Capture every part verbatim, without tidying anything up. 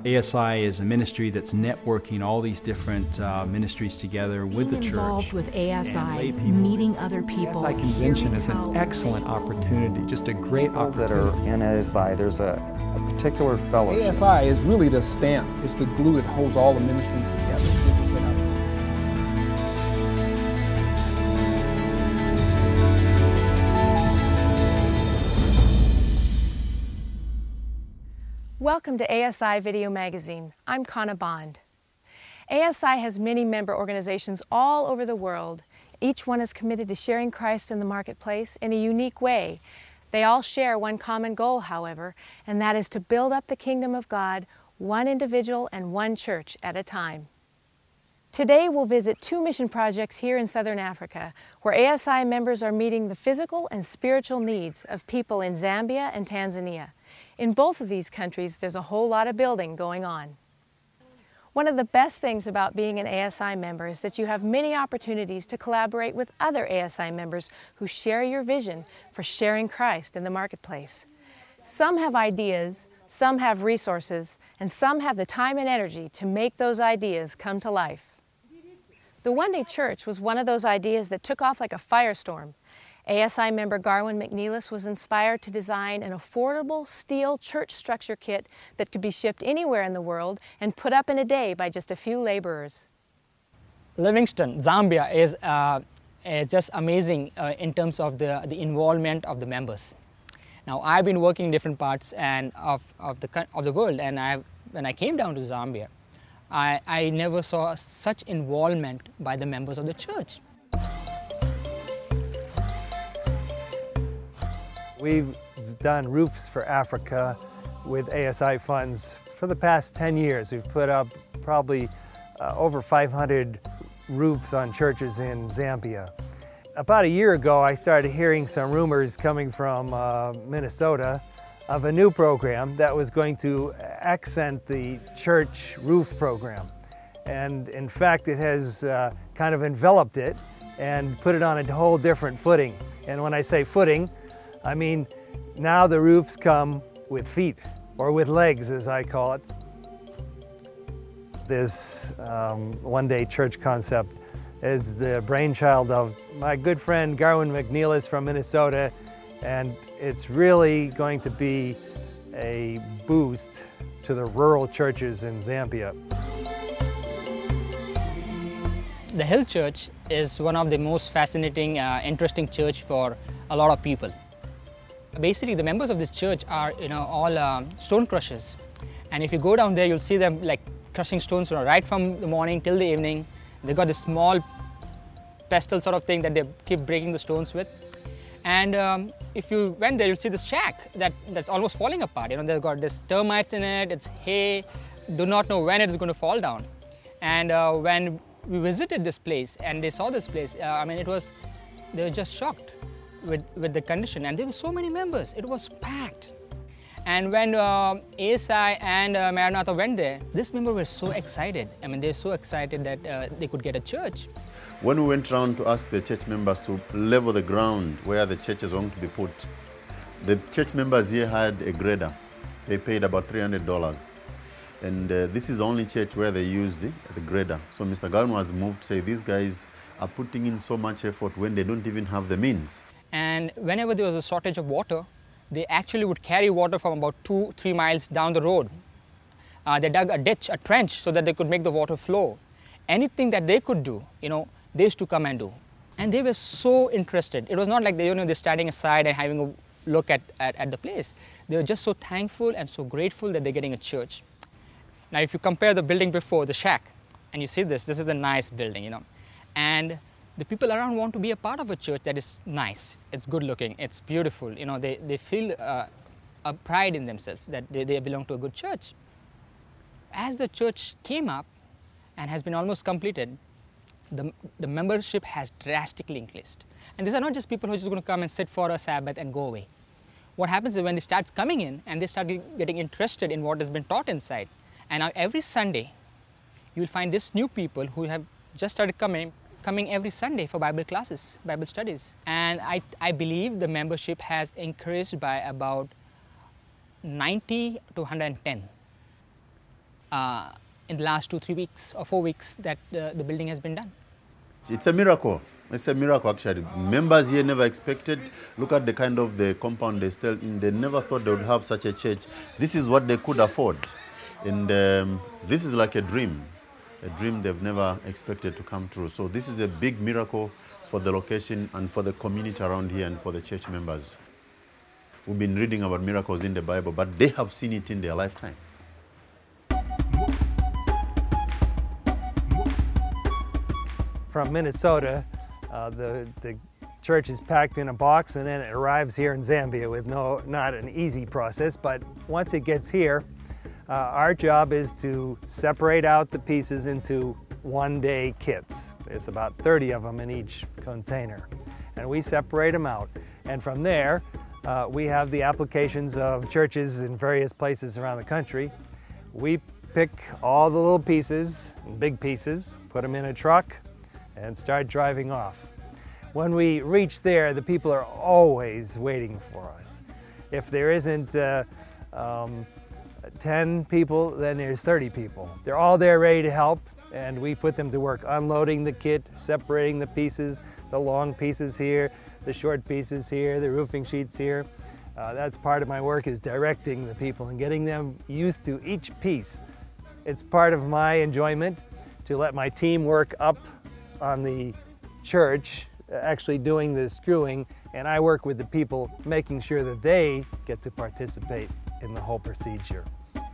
A S I is a ministry that's networking all these different uh, ministries together with the church. Involved with A S I, meeting other people. A S I convention is an excellent opportunity, just a great opportunity. That are in A S I, there's a, a particular fellowship. A S I is really the stamp. It's the glue that holds all the ministries together. Welcome to A S I Video Magazine. I'm Connie Bond. A S I has many member organizations all over the world. Each one is committed to sharing Christ in the marketplace in a unique way. They all share one common goal, however, and that is to build up the kingdom of God, one individual and one church at a time. Today we'll visit two mission projects here in Southern Africa, where A S I members are meeting the physical and spiritual needs of people in Zambia and Tanzania. In both of these countries, there's a whole lot of building going on. One of the best things about being an A S I member is that you have many opportunities to collaborate with other A S I members who share your vision for sharing Christ in the marketplace. Some have ideas, some have resources, and some have the time and energy to make those ideas come to life. The One Day Church was one of those ideas that took off like a firestorm. A S I member Garwin McNeilis was inspired to design an affordable steel church structure kit that could be shipped anywhere in the world and put up in a day by just a few laborers. Livingstone, Zambia is, uh, is just amazing uh, in terms of the, the involvement of the members. Now, I've been working in different parts and of, of, the, of the world, and I, when I came down to Zambia, I, I never saw such involvement by the members of the church. We've done Roofs for Africa with A S I funds for the past ten years. We've put up probably uh, over five hundred roofs on churches in Zambia. About a year ago, I started hearing some rumors coming from uh, Minnesota of a new program that was going to accent the church roof program. And in fact, it has uh, kind of enveloped it and put it on a whole different footing. And when I say footing, I mean, now the roofs come with feet, or with legs, as I call it. This um, one-day church concept is the brainchild of my good friend Garwin McNeilis from Minnesota, and it's really going to be a boost to the rural churches in Zambia. The Hill Church is one of the most fascinating, uh, interesting church for a lot of people. Basically, the members of this church are, you know, all um, stone crushers, and if you go down there, you'll see them like crushing stones, you know, right from the morning till the evening. They've got this small pestle sort of thing that they keep breaking the stones with. And um, if you went there, you'll see this shack that, that's almost falling apart. You know, they've got this termites in it. It's hay. Do not know when it is going to fall down. And uh, when we visited this place and they saw this place, uh, I mean, it was they were just shocked with, with the condition, and there were so many members. It was packed. And when uh, A S I and uh, Maranatha went there, this member were so excited. I mean, they were so excited that uh, they could get a church. When we went around to ask the church members to level the ground where the church is going to be put, the church members here had a grader. They paid about three hundred dollars. And uh, this is the only church where they used the, the grader. So Mister Garwin was moved to say, these guys are putting in so much effort when they don't even have the means. And whenever there was a shortage of water, they actually would carry water from about two, three miles down the road. Uh, they dug a ditch, a trench, so that they could make the water flow. Anything that they could do, you know, they used to come and do. And they were so interested. It was not like they, you know, they're standing aside and having a look at, at, at the place. They were just so thankful and so grateful that they're getting a church. Now, if you compare the building before, the shack, and you see this, this is a nice building, you know. And the people around want to be a part of a church that is nice, it's good looking, it's beautiful. You know, they, they feel uh, a pride in themselves that they, they belong to a good church. As the church came up and has been almost completed, the, the membership has drastically increased. And these are not just people who are just going to come and sit for a Sabbath and go away. What happens is when they start coming in and they start getting interested in what has been taught inside, and now every Sunday, you will find these new people who have just started coming, coming every Sunday for Bible classes, Bible studies. And I, I believe the membership has increased by about ninety to one hundred ten. uh, in the last two, three weeks or four weeks that uh, the building has been done. It's a miracle. It's a miracle, actually. Members here never expected. Look at the kind of the compound they still in. They never thought they would have such a church. This is what they could afford. And um, this is like a dream, a dream they've never expected to come true. So this is a big miracle for the location and for the community around here and for the church members. We've been reading about miracles in the Bible, but they have seen it in their lifetime. From Minnesota, uh, the, the church is packed in a box and then it arrives here in Zambia with no, not an easy process, but once it gets here, uh, our job is to separate out the pieces into one-day kits. There's about thirty of them in each container, and we separate them out. And from there, uh, we have the applications of churches in various places around the country. We pick all the little pieces, big pieces, put them in a truck, and start driving off. When we reach there, the people are always waiting for us. If there isn't uh, um, ten people, then there's thirty people. They're all there ready to help, and we put them to work unloading the kit, separating the pieces, the long pieces here, the short pieces here, the roofing sheets here. Uh, that's part of my work, is directing the people and getting them used to each piece. It's part of my enjoyment to let my team work up on the church, actually doing the screwing, and I work with the people making sure that they get to participate in the whole procedure.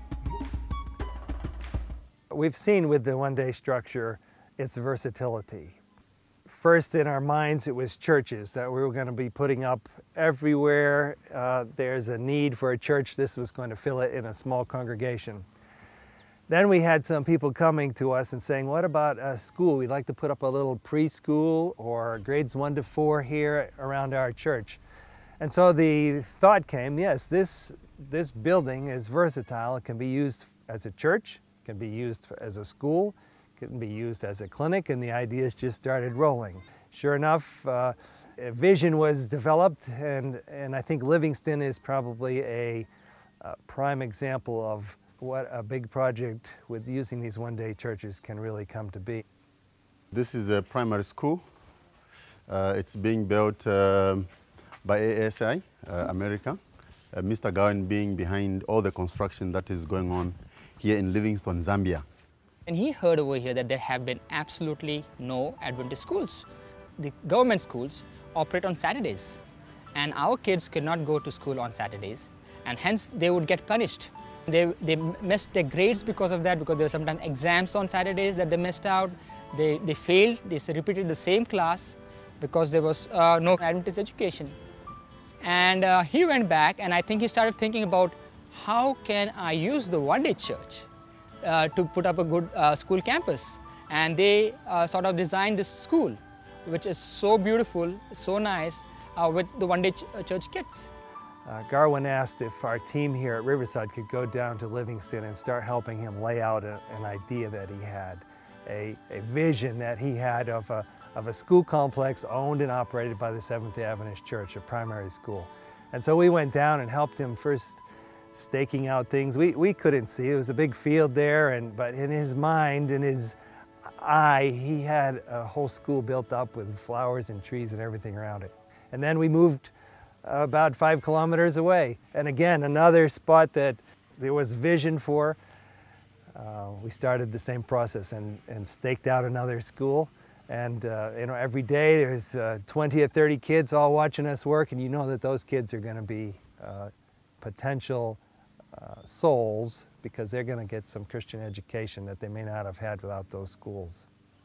We've seen with the one-day structure its versatility. First in our minds it was churches that we were going to be putting up everywhere. Uh, there's a need for a church. This was going to fill it in a small congregation. Then we had some people coming to us and saying, what about a school? We'd like to put up a little preschool or grades one to four here around our church. And so the thought came, yes, this, this building is versatile. It can be used as a church, it can be used as a school, it can be used as a clinic, and the ideas just started rolling. Sure enough, uh, a vision was developed, and, and I think Livingston is probably a, a prime example of what a big project with using these one-day churches can really come to be. This is a primary school. Uh, it's being built uh, by A S I, uh, America. Uh, Mister Gowan being behind all the construction that is going on here in Livingstone, Zambia. And he heard over here that there have been absolutely no Adventist schools. The government schools operate on Saturdays, and our kids cannot go to school on Saturdays, and hence they would get punished. They, they missed their grades because of that, because there were sometimes exams on Saturdays that they missed out. They, they failed, they repeated the same class because there was uh, no Adventist education. And uh, he went back, and I think he started thinking about, how can I use the one-day church uh, to put up a good uh, school campus? And they uh, sort of designed this school, which is so beautiful, so nice, uh, with the one-day ch church kits. Uh, Garwin asked if our team here at Riverside could go down to Livingston and start helping him lay out a, an idea that he had, a, a vision that he had of a, of a school complex owned and operated by the Seventh-day Adventist Church, a primary school. And so we went down and helped him first staking out things. We, we couldn't see, it was a big field there, and, but in his mind, in his eye, he had a whole school built up with flowers and trees and everything around it. And then we moved about five kilometers away. And again, another spot that there was vision for. Uh, we started the same process and, and staked out another school. And uh, you know, every day there's uh, twenty or thirty kids all watching us work, and you know that those kids are going to be uh, potential uh, souls, because they're going to get some Christian education that they may not have had without those schools.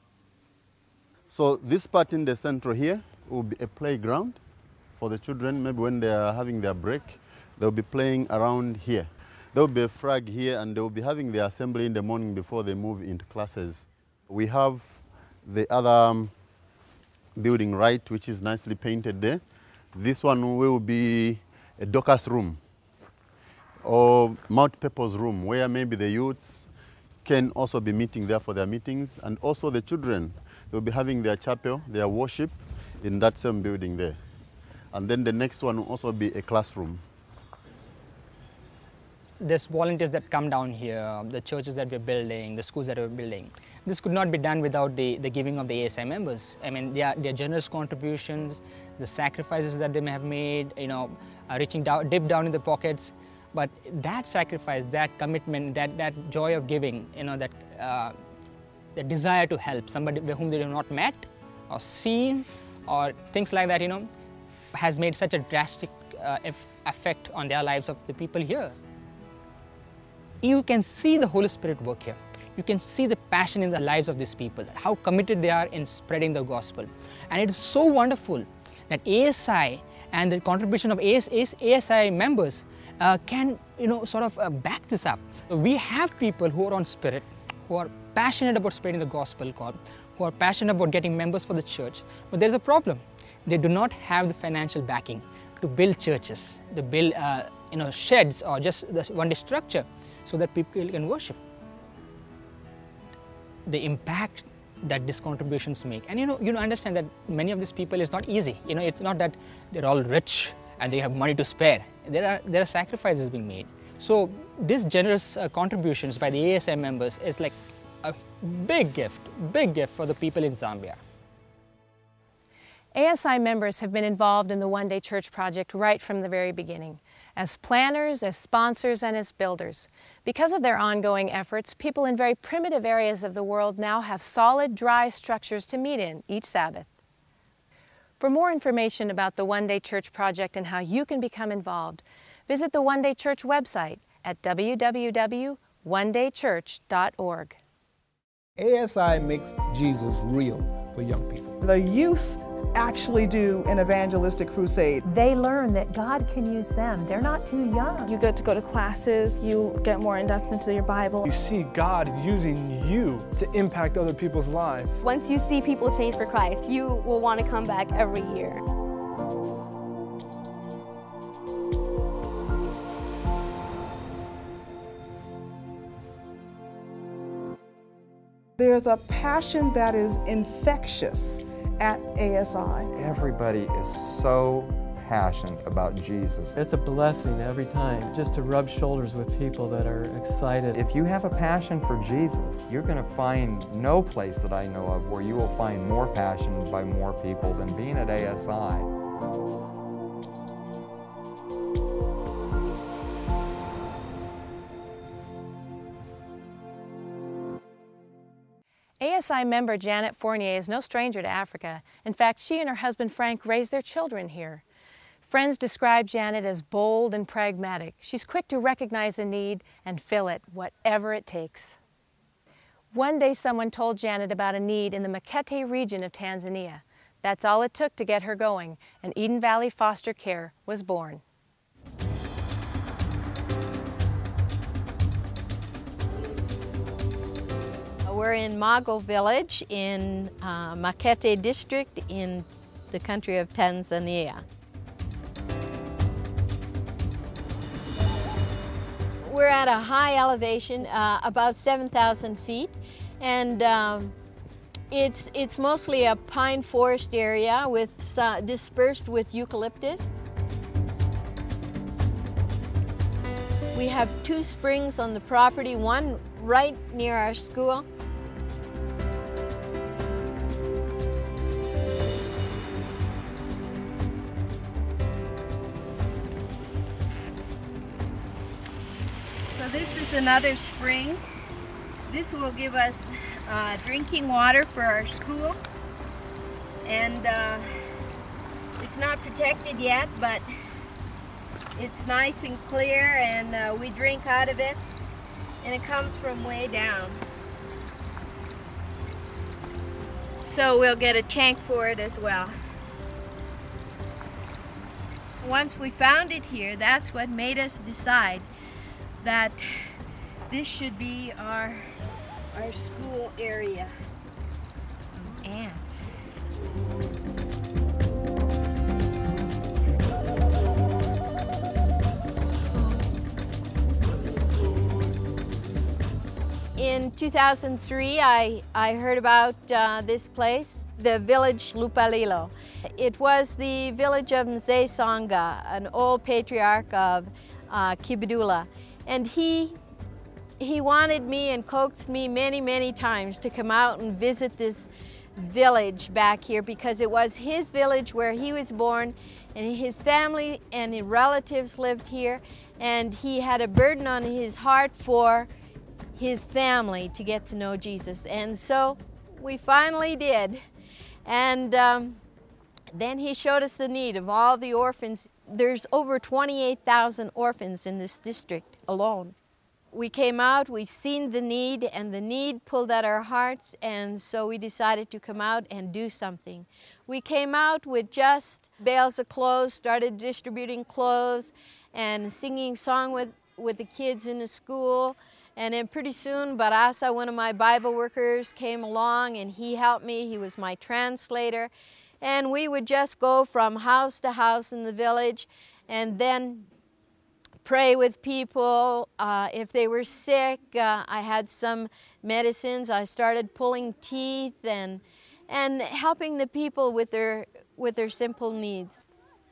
So this part in the center here will be a playground for the children. Maybe when they are having their break, they'll be playing around here. There will be a flag here, and they will be having their assembly in the morning before they move into classes. We have the other um, building right, which is nicely painted there. This one will be a Dorcas room or multi-purpose room, where maybe the youths can also be meeting there for their meetings, and also the children. They'll be having their chapel, their worship in that same building there. And then the next one will also be a classroom. there's volunteers that come down here, the churches that we're building, the schools that we're building. This could not be done without the, the giving of the A S I members. I mean, their, their generous contributions, the sacrifices that they may have made, you know, uh, reaching down, deep down in the pockets. But that sacrifice, that commitment, that, that joy of giving, you know, that uh, the desire to help somebody whom they have not met or seen or things like that, you know, has made such a drastic uh, effect on their lives of the people here. You can see the Holy Spirit work here. You can see the passion in the lives of these people, how committed they are in spreading the gospel. And it is so wonderful that A S I and the contribution of A S I members uh, can, you know, sort of uh, back this up. We have people who are on spirit, who are passionate about spreading the gospel, God, who are passionate about getting members for the church. But there's a problem. They do not have the financial backing to build churches, to build uh, you know, sheds or just the one-day structure so that people can worship. The impact that these contributions make. And you know, you know, understand that many of these people is not easy. You know, it's not that they're all rich and they have money to spare. There are, there are sacrifices being made. So these generous uh, contributions by the A S I members is like a big gift, big gift for the people in Zambia. A S I members have been involved in the One Day Church project right from the very beginning, as planners, as sponsors, and as builders. Because of their ongoing efforts, people in very primitive areas of the world now have solid, dry structures to meet in each Sabbath. For more information about the One Day Church project and how you can become involved, visit the One Day Church website at w w w dot one day church dot org. A S I makes Jesus real for young people. The youth actually do an evangelistic crusade. They learn that God can use them. They're not too young. You get to go to classes, you get more in depth into your Bible. You see God using you to impact other people's lives. Once you see people change for Christ, you will want to come back every year. There's a passion that is infectious at A S I. Everybody is so passionate about Jesus. It's a blessing every time just to rub shoulders with people that are excited. If you have a passion for Jesus, you're going to find no place that I know of where you will find more passion by more people than being at A S I. A S I member Janet Fournier is no stranger to Africa. In fact, she and her husband Frank raised their children here. Friends describe Janet as bold and pragmatic. She's quick to recognize a need and fill it, whatever it takes. One day someone told Janet about a need in the Makete region of Tanzania. That's all it took to get her going, and Eden Valley Foster Care was born. We're in Mago Village in uh, Makete district in the country of Tanzania. We're at a high elevation, uh, about seven thousand feet, and um, it's, it's mostly a pine forest area with, uh, dispersed with eucalyptus. We have two springs on the property, one right near our school. So this is another spring. This will give us uh, drinking water for our school. And uh, it's not protected yet, but it's nice and clear, and uh, we drink out of it. And it comes from way down. So we'll get a tank for it as well. Once we found it here, that's what made us decide that this should be our, our school area of ants. In two thousand three, I, I heard about uh, this place, the village Lupalilo. It was the village of Mzee Songa, an old patriarch of uh, Kibudula. And he, he wanted me and coaxed me many, many times to come out and visit this village back here, because it was his village where he was born, and his family and his relatives lived here, and he had a burden on his heart for his family to get to know Jesus. And so we finally did. And um, then he showed us the need of all the orphans. There's over twenty-eight thousand orphans in this district alone. We came out, we seen the need, and the need pulled at our hearts, and so we decided to come out and do something. We came out with just bales of clothes, started distributing clothes, and singing song with, with the kids in the school. And then pretty soon, Barasa, one of my Bible workers, came along, and he helped me. He was my translator. And we would just go from house to house in the village, and then pray with people. Uh, if they were sick, uh, I had some medicines. I started pulling teeth and and helping the people with their with their simple needs.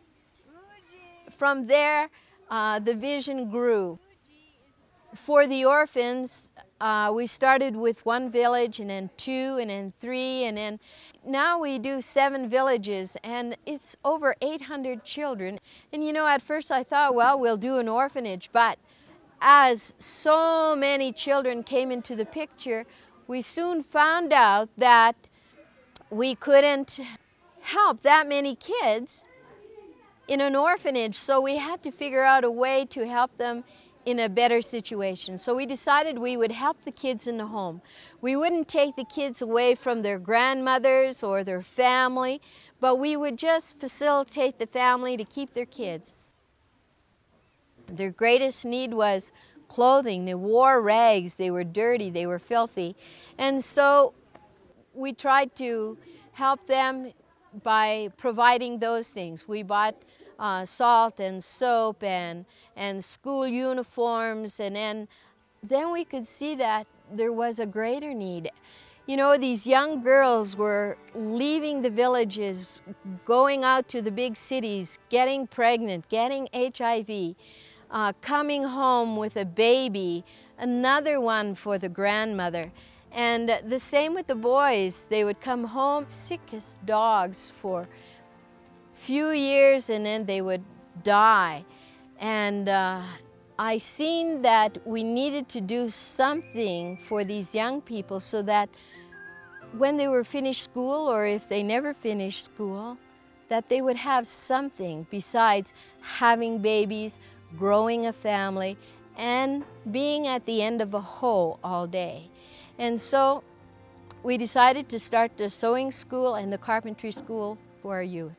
From there, uh, the vision grew. For the orphans, uh, we started with one village, and then two, and then three, and then now we do seven villages, and it's over eight hundred children. And you know, at first I thought, well, we'll do an orphanage, but as so many children came into the picture, we soon found out that we couldn't help that many kids in an orphanage, so we had to figure out a way to help them in a better situation. So we decided we would help the kids in the home. We wouldn't take the kids away from their grandmothers or their family, but we would just facilitate the family to keep their kids. Their greatest need was clothing. They wore rags, they were dirty, they were filthy. And so we tried to help them by providing those things. We bought Uh, salt and soap and and school uniforms, and then then we could see that there was a greater need. You know, these young girls were leaving the villages, going out to the big cities, getting pregnant, getting H I V, uh, coming home with a baby, another one for the grandmother. And the same with the boys. They would come home sick as dogs for few years, and then they would die. And uh, I seen that we needed to do something for these young people so that when they were finished school, or if they never finished school, that they would have something besides having babies, growing a family, and being at the end of a hoe all day. And so we decided to start the sewing school and the carpentry school for our youth.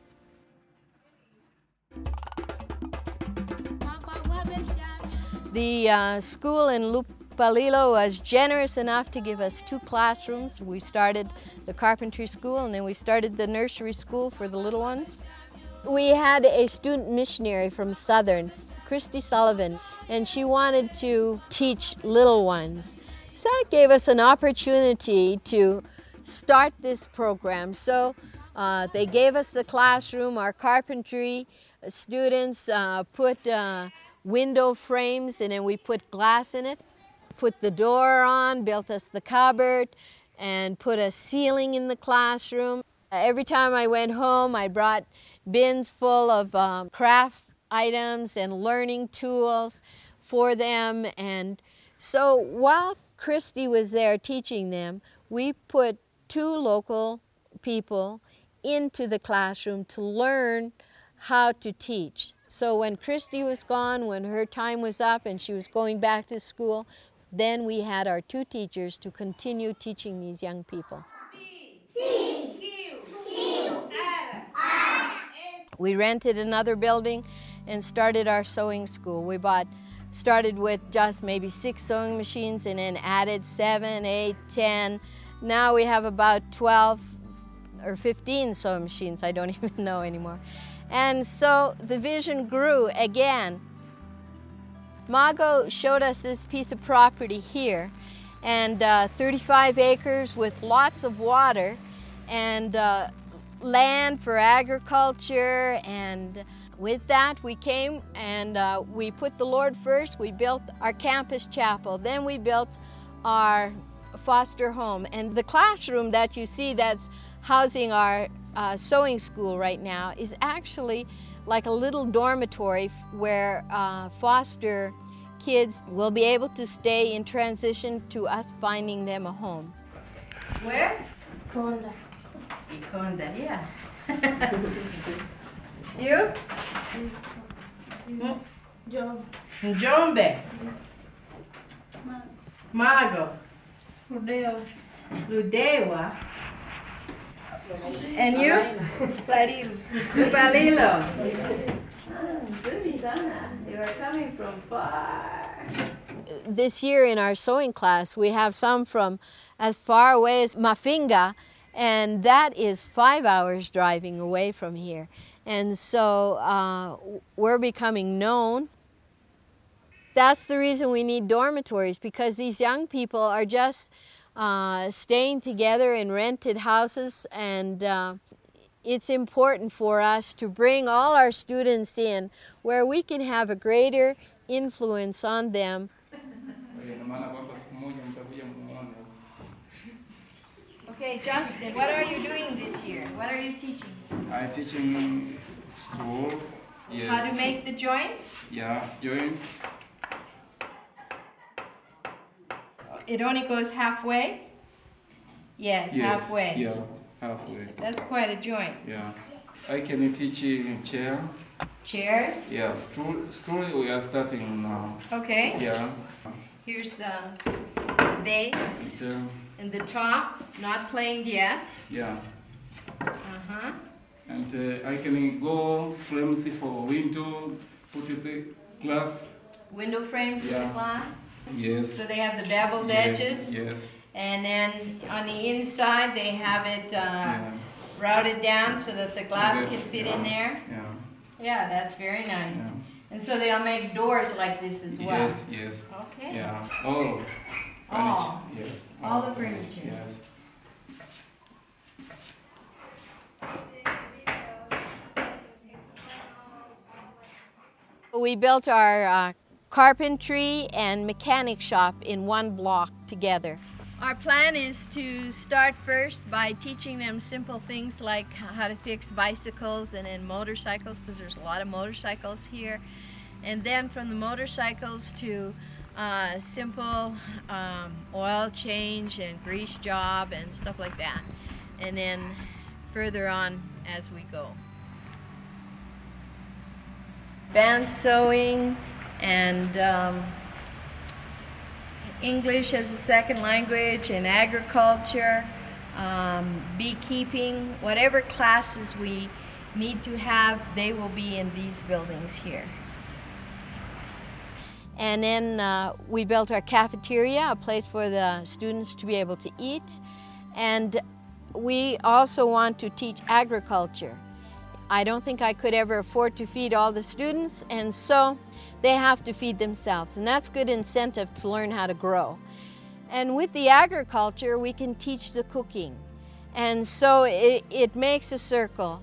The uh, school in Lupalilo was generous enough to give us two classrooms. We started the carpentry school, and then we started the nursery school for the little ones. We had a student missionary from Southern, Christy Sullivan, and she wanted to teach little ones. So that gave us an opportunity to start this program. So uh, they gave us the classroom. Our carpentry students uh, put uh, window frames, and then we put glass in it, put the door on, built us the cupboard, and put a ceiling in the classroom. Every time I went home, I brought bins full of um, craft items and learning tools for them. And so while Christy was there teaching them, we put two local people into the classroom to learn how to teach. So when Christy was gone, when her time was up and she was going back to school, then we had our two teachers to continue teaching these young people. We rented another building and started our sewing school. We bought, started with just maybe six sewing machines and then added seven, eight, ten. Now we have about twelve or fifteen sewing machines. I don't even know anymore. And so the vision grew again. Mago showed us this piece of property here, and uh, thirty-five acres with lots of water and uh, land for agriculture and With that, we came and uh, we put the Lord first. We built our campus chapel. Then we built our foster home. And the classroom that you see that's housing our uh, sewing school right now is actually like a little dormitory where uh, foster kids will be able to stay in transition to us finding them a home. Where? Ikonda. Ikonda, yeah. You? Njombe. Njombe. Mago. Ludewa. Ludewa. And you? Balilo. Balilo. Good sana. You are coming from far. This year in our sewing class, we have some from as far away as Mafinga, and that is five hours driving away from here. And so uh, we're becoming known. That's the reason we need dormitories, because these young people are just uh, staying together in rented houses, and uh, it's important for us to bring all our students in where we can have a greater influence on them. Okay, Justin, what are you doing this year? What are you teaching? I'm teaching school. Yes. How to make the joints? Yeah, joint. It only goes halfway? Yes, yes. halfway. Yeah, halfway. That's quite a joint. Yeah. I can teach in chair. Chairs? Yeah, stool, stool we are starting now. Okay. Yeah. Here's the base Yeah. and the top, not planed yet. Yeah. Uh-huh. And uh, I can go frames for window, put it the glass. Window frames Yeah. with glass? Yes. So they have the beveled Yes, edges? Yes. And then on the inside they have it uh, Yeah. routed down so that the glass Yeah. can fit in there? Yeah. Yeah, that's very nice. Yeah. And so they'll make doors like this as well? Yes, yes. Okay. Yeah. All. All? Yes. All the furniture? Yes. We built our uh, carpentry and mechanic shop in one block together. Our plan is to start first by teaching them simple things like how to fix bicycles and then motorcycles, because there's a lot of motorcycles here. And then from the motorcycles to uh, simple um, oil change and grease job and stuff like that. And then further on as we go. Band sewing and um, English as a second language and agriculture, um, beekeeping, whatever classes we need to have, they will be in these buildings here. And then uh, we built our cafeteria, a place for the students to be able to eat. And we also want to teach agriculture. I don't think I could ever afford to feed all the students, and so they have to feed themselves. And that's good incentive to learn how to grow. And with the agriculture, we can teach the cooking. And so it, it makes a circle.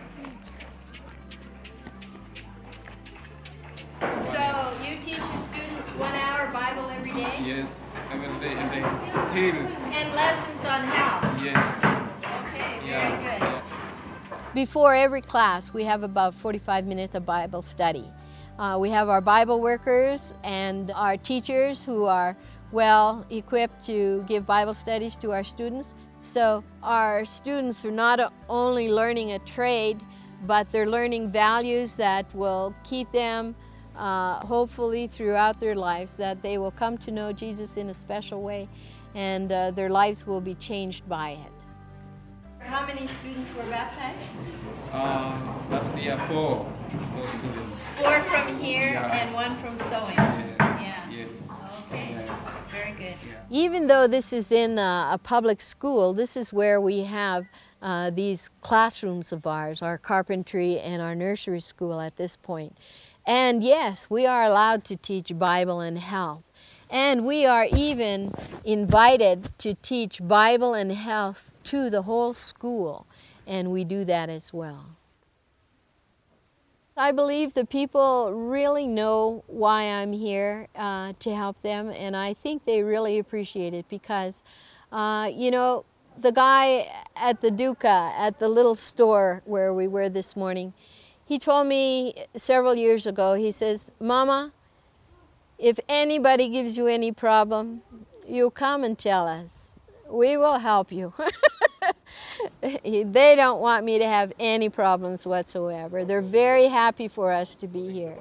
So you teach your students one hour Bible every day? Yes, every day, and they heal. And lessons on health? Yes. Okay, very Yeah. good. Before every class, we have about forty-five minutes of Bible study. Uh, we have our Bible workers and our teachers who are well equipped to give Bible studies to our students. So our students are not only learning a trade, but they're learning values that will keep them uh, hopefully throughout their lives, that they will come to know Jesus in a special way, and uh, their lives will be changed by it. How many students were baptized? Uh, last year, four. Four students. Four from here Yeah. and one from sewing. Yes. Yeah. Yes. Okay. Yes. Very good. Even though this is in a, a public school, this is where we have uh, these classrooms of ours, our carpentry and our nursery school at this point. And yes, we are allowed to teach Bible and health. And we are even invited to teach Bible and health to the whole school. And we do that as well. I believe the people really know why I'm here uh, to help them, and I think they really appreciate it because, uh, you know, the guy at the Duca, at the little store where we were this morning, he told me several years ago, he says, Mama, if anybody gives you any problem, you come and tell us. We will help you. They don't want me to have any problems whatsoever. They're very happy for us to be here.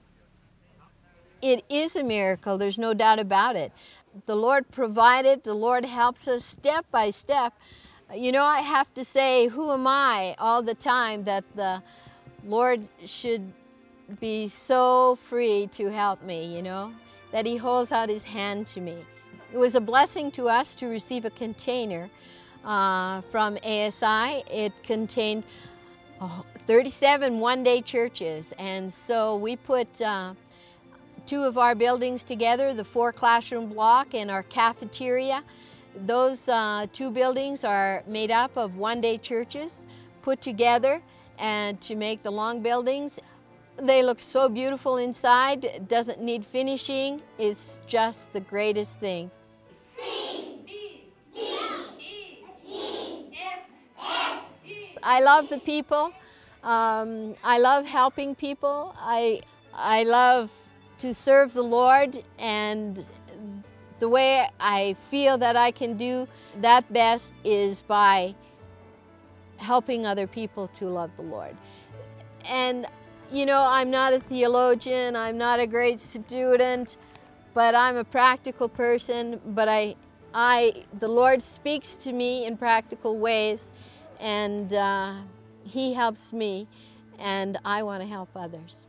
It is a miracle, there's no doubt about it. The Lord provided, the Lord helps us step by step. You know, I have to say, who am I all the time that the Lord should be so free to help me, you know, that He holds out His hand to me. It was a blessing to us to receive a container uh, from A S I. It contained oh, thirty-seven one-day churches, and so we put uh, two of our buildings together, the four classroom block and our cafeteria. Those uh, two buildings are made up of one-day churches put together and to make the long buildings. They look so beautiful inside. It doesn't need finishing. It's just the greatest thing. I love the people. Um, I love helping people. I, I love to serve the Lord, and the way I feel that I can do that best is by helping other people to love the Lord. And you know, I'm not a theologian, I'm not a great student, but I'm a practical person, but I, I, the Lord speaks to me in practical ways, and uh, He helps me, and I want to help others.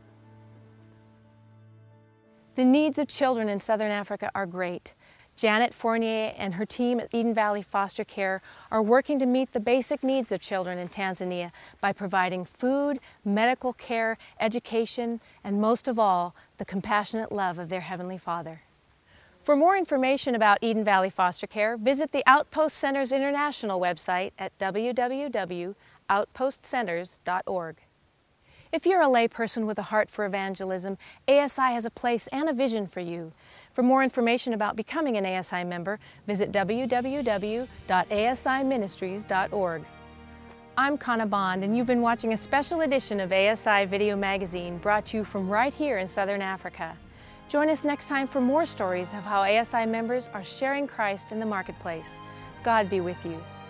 The needs of children in Southern Africa are great. Janet Fournier and her team at Eden Valley Foster Care are working to meet the basic needs of children in Tanzania by providing food, medical care, education, and most of all, the compassionate love of their Heavenly Father. For more information about Eden Valley Foster Care, visit the Outpost Centers International website at w w w dot outpost centers dot org. If you're a layperson with a heart for evangelism, A S I has a place and a vision for you. For more information about becoming an A S I member, visit w w w dot a s i ministries dot org. I'm Connie Bond, and you've been watching a special edition of A S I Video Magazine brought to you from right here in Southern Africa. Join us next time for more stories of how A S I members are sharing Christ in the marketplace. God be with you.